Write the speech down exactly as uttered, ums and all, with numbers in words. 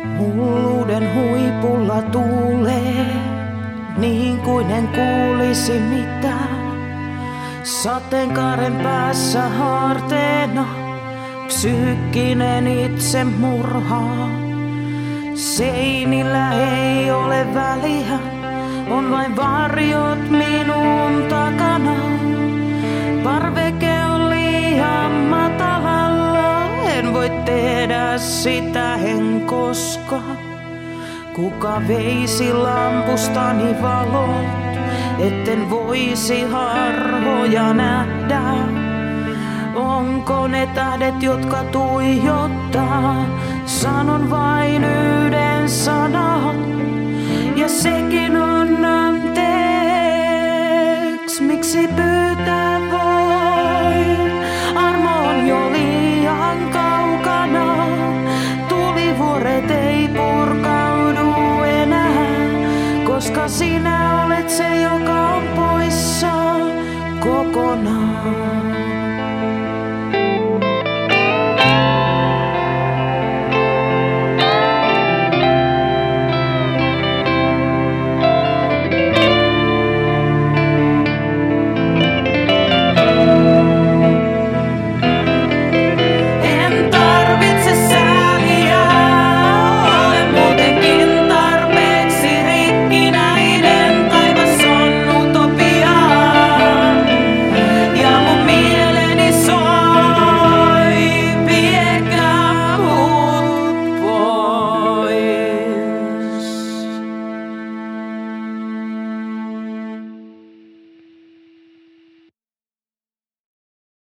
Hulluuden huipulla tuulee, niin kuin en kuulisi mitään. Sateenkaaren päässä haarteena, psyykkinen itsemurha. Seinillä ei ole väliä, on vain varjot minun takana. Parveke on liian matalalla, en voi tehdä sitä en koskaan. Kuka veisi lampustani valot, etten voisi harhoja nähdä? Onko ne tähdet, jotka tuijottaa? Sanon vain yhden sanan, ja sekin on anteeksi. Miksi pyytää